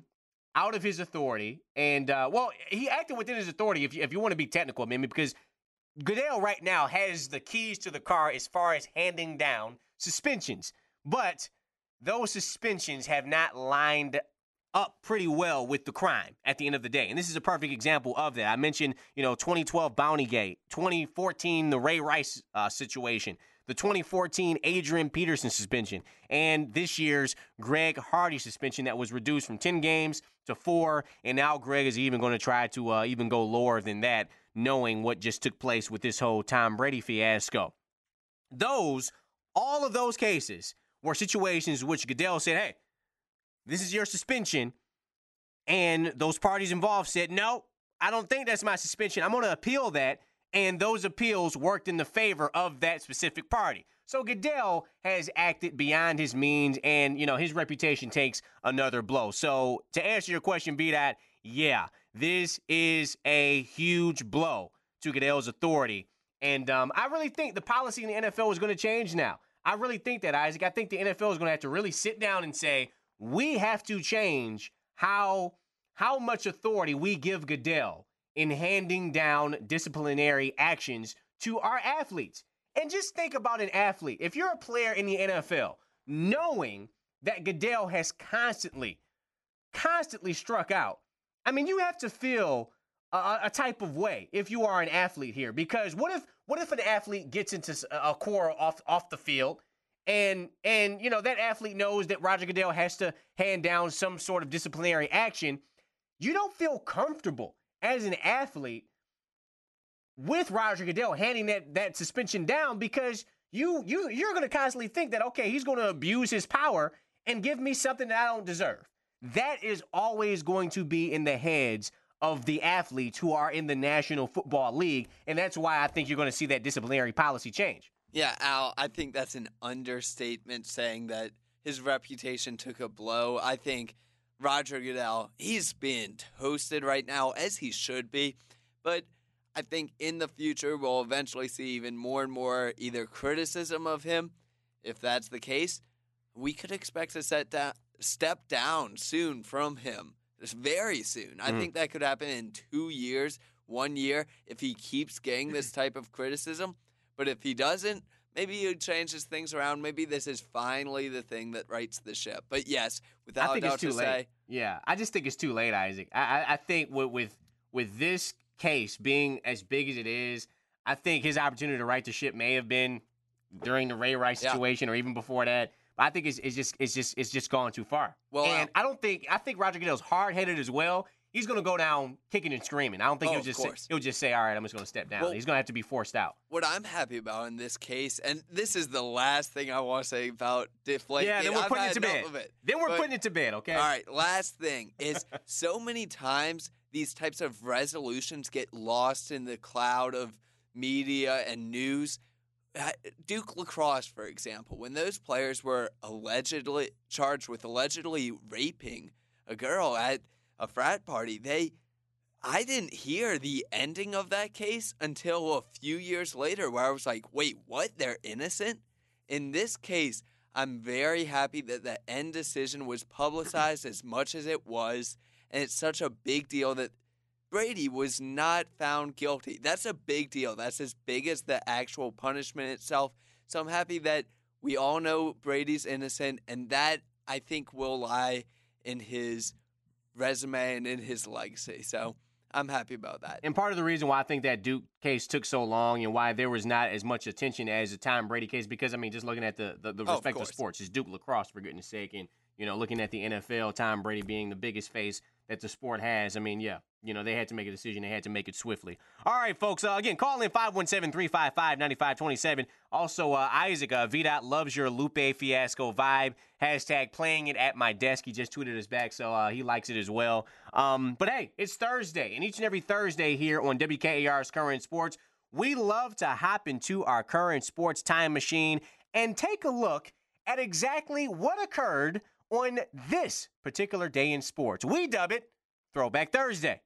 out of his authority. And, uh, well, he acted within his authority, if you, if you want to be technical, I mean, because Goodell right now has the keys to the car as far as handing down suspensions. But those suspensions have not lined up pretty well with the crime at the end of the day. And this is a perfect example of that. I mentioned, you know, twenty twelve Bountygate, twenty fourteen the Ray Rice uh, situation, the twenty fourteen Adrian Peterson suspension, and this year's Greg Hardy suspension that was reduced from ten games to four, and now Greg is even going to try to uh, even go lower than that, knowing what just took place with this whole Tom Brady fiasco. Those, all of those cases were situations which Goodell said, hey, this is your suspension, and those parties involved said, no, I don't think that's my suspension. I'm going to appeal that, and those appeals worked in the favor of that specific party. So Goodell has acted beyond his means, and, you know, his reputation takes another blow. So to answer your question, B-Dot, yeah, this is a huge blow to Goodell's authority, and um, I really think the policy in the N F L is going to change now. I really think that, Isaac. I think the N F L is going to have to really sit down and say, we have to change how how much authority we give Goodell in handing down disciplinary actions to our athletes. And just think about an athlete. If you're a player in the N F L, knowing that Goodell has constantly, constantly struck out, I mean, you have to feel a, a type of way if you are an athlete here. Because what if what if an athlete gets into a quarrel off off the field, And, and you know, that athlete knows that Roger Goodell has to hand down some sort of disciplinary action? You don't feel comfortable as an athlete with Roger Goodell handing that, that suspension down because you, you, you're going to constantly think that, okay, he's going to abuse his power and give me something that I don't deserve. That is always going to be in the heads of the athletes who are in the National Football League, and that's why I think you're going to see that disciplinary policy change. Yeah, Al, I think that's an understatement saying that his reputation took a blow. I think Roger Goodell, he's being toasted right now, as he should be. But I think in the future, we'll eventually see even more and more either criticism of him. If that's the case, we could expect a set down, step down soon from him. Very soon. Mm. I think that could happen in two years, one year, if he keeps getting this type of criticism. But if he doesn't, maybe he changes things around. Maybe this is finally the thing that rights the ship. But yes, without a doubt to say. Yeah, I just think it's too late, Isaac. I, I, I think with, with with this case being as big as it is, I think his opportunity to right the ship may have been during the Ray Rice situation yeah. or even before that. But I think it's, it's just it's just it's just gone too far. Well, and I don't think I think Roger Goodell's hard-headed as well. He's going to go down kicking and screaming. I don't think oh, he'll just say, he'll just say, all right, I'm just going to step down. Well, he's going to have to be forced out. What I'm happy about in this case, and this is the last thing I want to say about Deflate. Yeah, then we're I've putting it to bed. It. Then we're but, putting it to bed, okay? All right, last thing is so many times these types of resolutions get lost in the cloud of media and news. Duke Lacrosse, for example, when those players were allegedly charged with allegedly raping a girl at a frat party, they I didn't hear the ending of that case until a few years later where I was like, wait, what? They're innocent? In this case, I'm very happy that the end decision was publicized as much as it was, and it's such a big deal that Brady was not found guilty. That's a big deal. That's as big as the actual punishment itself. So I'm happy that we all know Brady's innocent, and that, I think, will lie in his resume and in his legacy. So I'm happy about that. And part of the reason why I think that Duke case took so long and why there was not as much attention as the Tom Brady case, because, I mean, just looking at the, the, the oh, respective sports, it's Duke Lacrosse, for goodness sake, and, you know, looking at the N F L, Tom Brady being the biggest face that the sport has, I mean, yeah, you know, they had to make a decision. They had to make it swiftly. All right, folks, uh, again, call in five one seven, three five five, nine five two seven. Also, uh, Isaac, uh, V-Dot loves your Lupe Fiasco vibe. Hashtag playing it at my desk. He just tweeted us back, so uh, he likes it as well. Um, but, hey, it's Thursday, and each and every Thursday here on W K A R's Current Sports, we love to hop into our Current Sports time machine and take a look at exactly what occurred on this particular day in sports. We dub it Throwback Thursday.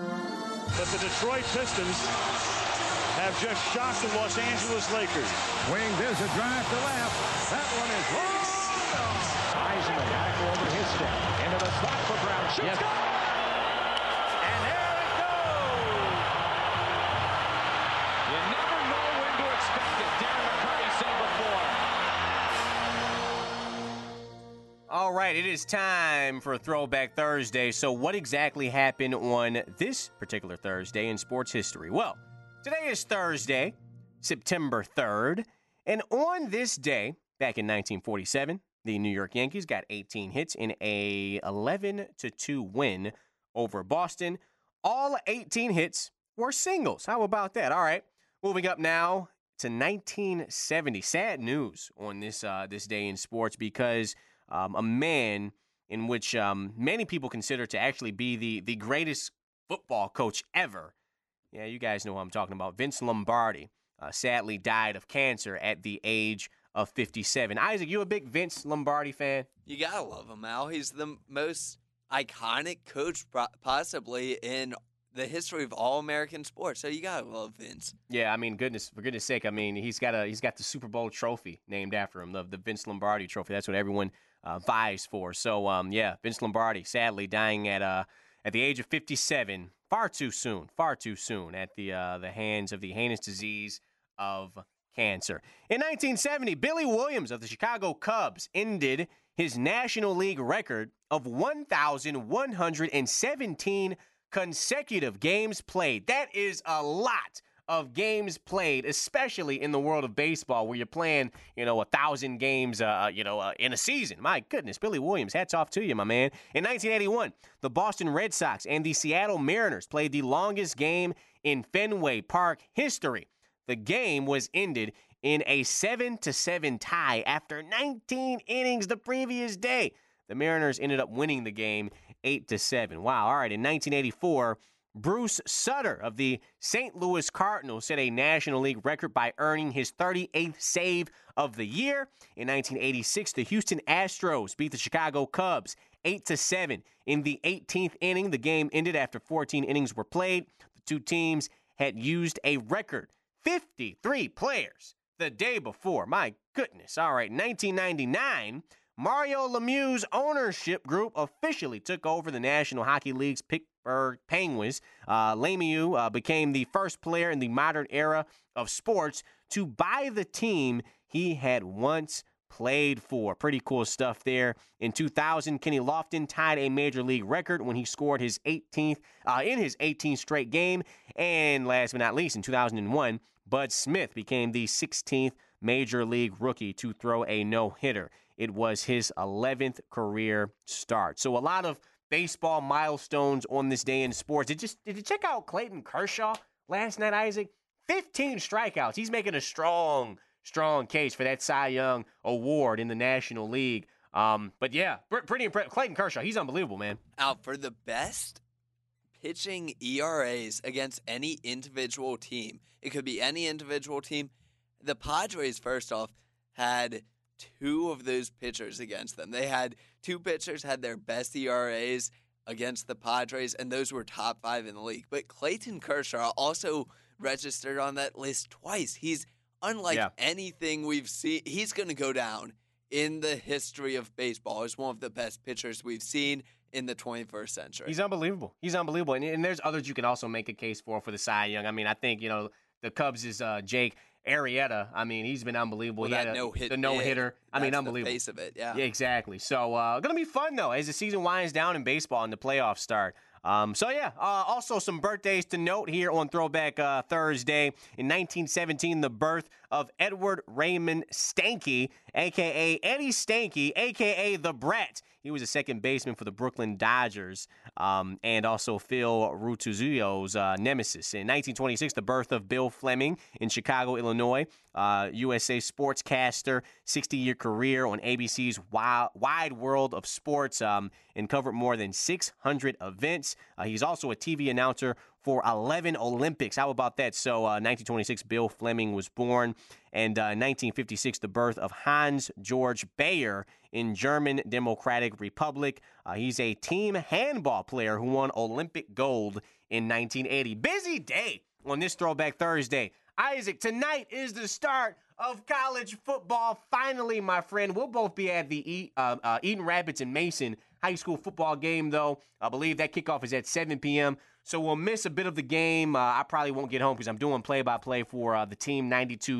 But the Detroit Pistons have just shocked the Los Angeles Lakers. Wing, there's a drive to left. That one is long. Eisenman back over his step. Into the slot for Brown. Shoots. Yes. right, it is time for Throwback Thursday. So what exactly happened on this particular Thursday in sports history? Well, today is Thursday, September third, and on this day, back in nineteen forty-seven, the New York Yankees got eighteen hits in a eleven to two win over Boston. All eighteen hits were singles. How about that? All right, moving up now to nineteen seventy. Sad news on this uh, this day in sports because um, a man in which um, many people consider to actually be the, the greatest football coach ever. Yeah, you guys know who I'm talking about. Vince Lombardi uh, sadly died of cancer at the age of fifty-seven. Isaac, you a big Vince Lombardi fan? You gotta love him, Al. He's the most iconic coach possibly in the history of all American sports. So you gotta love Vince. Yeah, I mean, goodness for goodness sake, I mean, he's got a he's got the Super Bowl trophy named after him, the the Vince Lombardi trophy. That's what everyone uh, vies for. So, um, yeah, Vince Lombardi sadly dying at uh at the age of fifty-seven, far too soon, far too soon, at the uh, the hands of the heinous disease of cancer. In nineteen seventy, Billy Williams of the Chicago Cubs ended his National League record of one thousand one hundred seventeen consecutive games played. That is a lot of games played, especially in the world of baseball where you're playing, you know, a thousand games, uh, you know, uh, in a season. My goodness, Billy Williams, hats off to you, my man. In nineteen eighty-one, the Boston Red Sox and the Seattle Mariners played the longest game in Fenway Park history. The game was ended in a seven to seven tie after nineteen innings the previous day. The Mariners ended up winning the game eight to seven. Wow. All right. In nineteen eighty-four, Bruce Sutter of the Saint Louis Cardinals set a National League record by earning his thirty-eighth save of the year. In nineteen eighty-six, the Houston Astros beat the Chicago Cubs eight to seven. In the eighteenth inning, the game ended after fourteen innings were played. The two teams had used a record fifty-three players the day before. My goodness. All right. nineteen ninety-nine, Mario Lemieux's ownership group officially took over the National Hockey League's Pittsburgh Penguins. Uh, Lemieux uh, became the first player in the modern era of sports to buy the team he had once played for. Pretty cool stuff there. In two thousand, Kenny Lofton tied a major league record when he scored his eighteenth uh, in his eighteenth straight game. And last but not least, in two thousand one, Bud Smith became the sixteenth major league rookie to throw a no-hitter. It was his eleventh career start. So a lot of baseball milestones on this day in sports. Did you, did you check out Clayton Kershaw last night, Isaac? fifteen strikeouts. He's making a strong, strong case for that Cy Young award in the National League. Um, but yeah, pretty impressive. Clayton Kershaw, he's unbelievable, man. Out for the best pitching E R As against any individual team. It could be any individual team. The Padres, first off, had two of those pitchers against them. They had two pitchers had their best E R As against the Padres, and those were top five in the league. But Clayton Kershaw also registered on that list twice. He's unlike yeah. anything we've seen. He's going to go down in the history of baseball as one of the best pitchers we've seen in the twenty-first century. He's unbelievable. He's unbelievable. And, and there's others you can also make a case for for the Cy Young. I mean, I think, you know, the Cubs is uh, Jake Arrieta. I mean, he's been unbelievable. Well, he that had a, no hit, the no-hitter. I mean, unbelievable. The face of it, yeah. Yeah, exactly. So, uh, going to be fun, though, as the season winds down in baseball and the playoffs start. Um, so, yeah, uh, also some birthdays to note here on Throwback uh, Thursday. In nineteen seventeen, the birth of Edward Raymond Stanky, a k a. Eddie Stanky, a k a. The Brat. He was a second baseman for the Brooklyn Dodgers, um, and also Phil Rutuzio's uh, nemesis. In nineteen twenty-six, the birth of Bill Fleming in Chicago, Illinois, uh, U S A sportscaster, sixty-year career on A B C's Wild, Wide World of Sports, um, and covered more than six hundred events. Uh, he's also a T V announcer for eleven Olympics. How about that? So, uh, nineteen twenty-six, Bill Fleming was born. And uh, nineteen fifty-six, the birth of Hans Georg Bayer in German Democratic Republic. Uh, he's a team handball player who won Olympic gold in nineteen eighty. Busy day on this Throwback Thursday. Isaac, tonight is the start of college football. Finally, my friend, we'll both be at the e- uh, uh, Eaton Rapids and Mason high school football game, though. I believe that kickoff is at seven p.m., so we'll miss a bit of the game. Uh, I probably won't get home because I'm doing play-by-play for uh, the Team ninety-two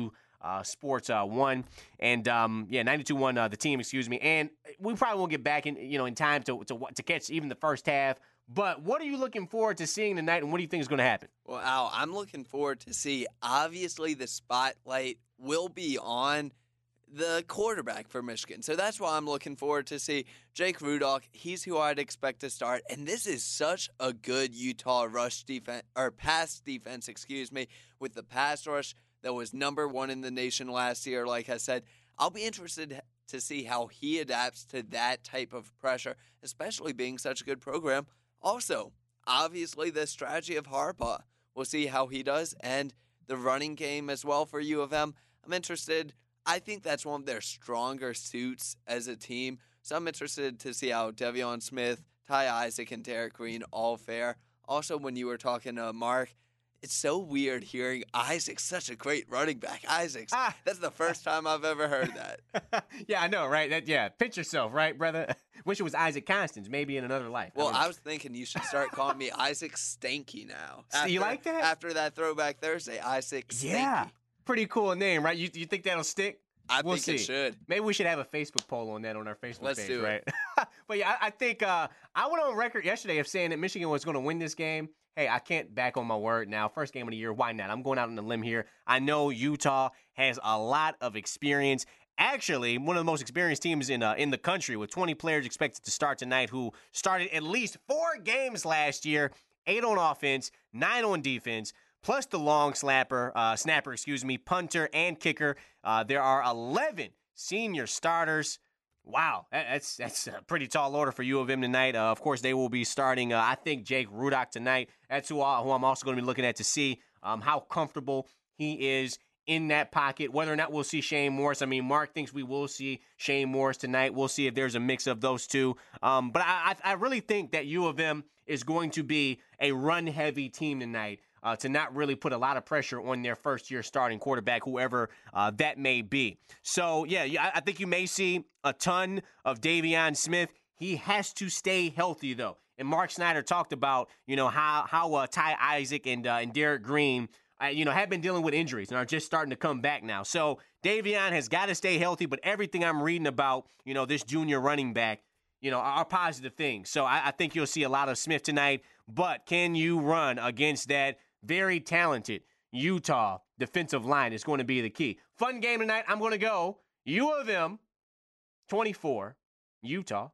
uh, Sports uh, One, and um, yeah, ninety-two one uh, the team, excuse me. And we probably won't get back in, you know, in time to to to catch even the first half. But what are you looking forward to seeing tonight, and what do you think is going to happen? Well, Al, I'm looking forward to see. Obviously, the spotlight will be on the quarterback for Michigan. So that's why I'm looking forward to see Jake Rudock. He's who I'd expect to start. And this is such a good Utah rush defense, or pass defense, excuse me, with the pass rush that was number one in the nation last year. Like I said, I'll be interested to see how he adapts to that type of pressure, especially being such a good program. Also, obviously, the strategy of Harbaugh. We'll see how he does. And the running game as well for U of M. I'm interested. I think that's one of their stronger suits as a team. So I'm interested to see how De'Veon Smith, Ty Isaac, and Derek Green all fare. Also, when you were talking to Mark, it's so weird hearing Isaac's such a great running back. Isaac's. Ah. That's the first time I've ever heard that. Yeah, I know, right? That, yeah, pinch yourself, right, brother? Wish it was Isaac Constance, maybe in another life. Well, I, I was thinking you should start calling me Isaac Stanky now. After, you like that? After that Throwback Thursday, Isaac Stanky. Yeah. Pretty cool name, right? You you think that'll stick? I we'll think see. it should. Maybe we should have a Facebook poll on that on our Facebook Let's page, do right? it. But yeah, I, I think uh, I went on record yesterday of saying that Michigan was going to win this game. Hey, I can't back on my word now. First game of the year, why not? I'm going out on a limb here. I know Utah has a lot of experience. Actually, one of the most experienced teams in uh, in the country, with twenty players expected to start tonight, who started at least four games last year, eight on offense, nine on defense, plus the long slapper, uh, snapper, excuse me, punter, and kicker. Uh, there are eleven senior starters. Wow, that's that's a pretty tall order for U of M tonight. Uh, of course, they will be starting, uh, I think, Jake Rudock tonight. That's who, I, who I'm also going to be looking at to see um, how comfortable he is in that pocket. Whether or not we'll see Shane Morris. I mean, Mark thinks we will see Shane Morris tonight. We'll see if there's a mix of those two. Um, but I, I, I really think that U of M is going to be a run-heavy team tonight. Uh, to not really put a lot of pressure on their first-year starting quarterback, whoever uh, that may be. So, yeah, yeah, I think you may see a ton of De'Veon Smith. He has to stay healthy, though. And Mark Snyder talked about, you know, how how uh, Ty Isaac and uh, and Derek Green, uh, you know, have been dealing with injuries and are just starting to come back now. So De'Veon has got to stay healthy, but everything I'm reading about, you know, this junior running back, you know, are positive things. So I, I think you'll see a lot of Smith tonight. But can you run against that very talented Utah defensive line is going to be the key. Fun game tonight. I'm going to go U of M twenty-four, Utah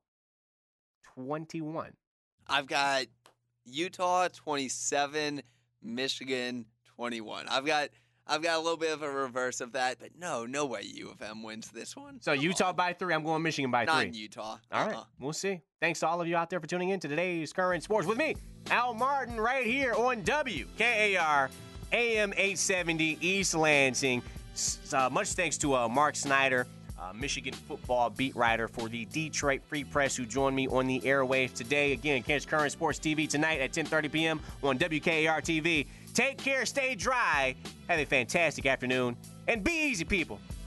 twenty-one. I've got Utah twenty-seven, Michigan twenty-one. I've got I've got a little bit of a reverse of that, but no, no way U of M wins this one. So Come Utah on. by three. I'm going Michigan by Not three. in Utah. All right, uh-uh. We'll see. Thanks to all of you out there for tuning in to today's Current Sports with me, Al Martin, right here on W K A R A M eight seventy East Lansing. Uh, much thanks to uh, Mark Snyder, uh, Michigan football beat writer for the Detroit Free Press, who joined me on the airwaves today. Again, catch Current Sports T V tonight at ten thirty p.m. on W K A R T V. Take care, stay dry, have a fantastic afternoon, and be easy, people.